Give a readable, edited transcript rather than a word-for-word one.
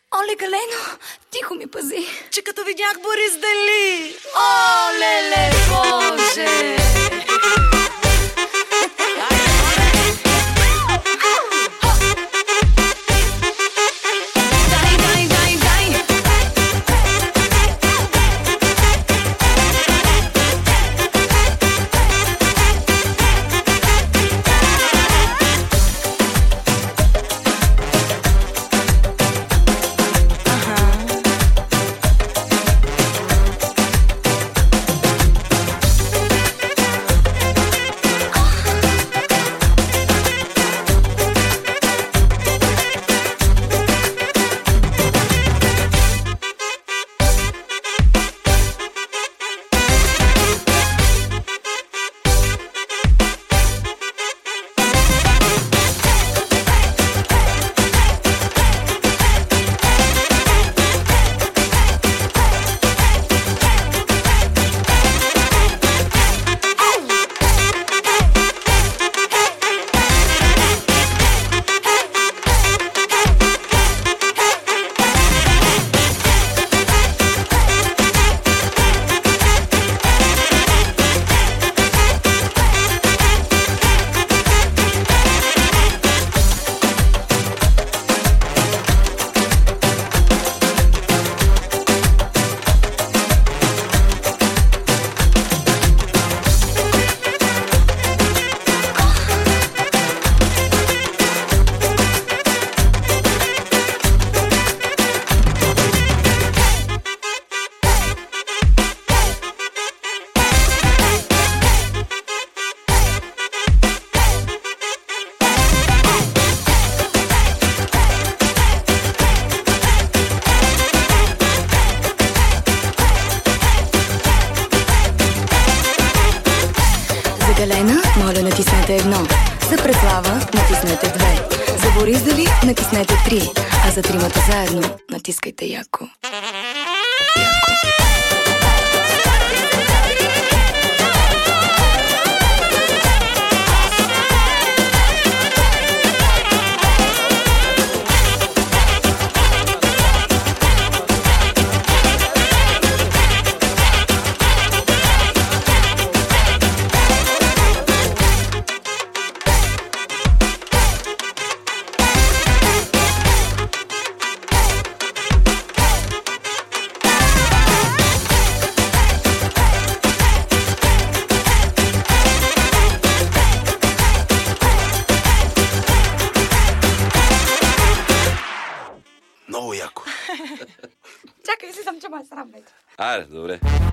Оле, Галено, тихо ми пази. Че като видях Борис Дали. О, леле, Боже! За Галена, моля, натиснете 1. За Преслава, натиснете 2. За Борис Дали, натиснете 3. А за тримата заедно, натискайте яко. Много яко. Чакай, си съм, че ме срам вече. Айде, добре.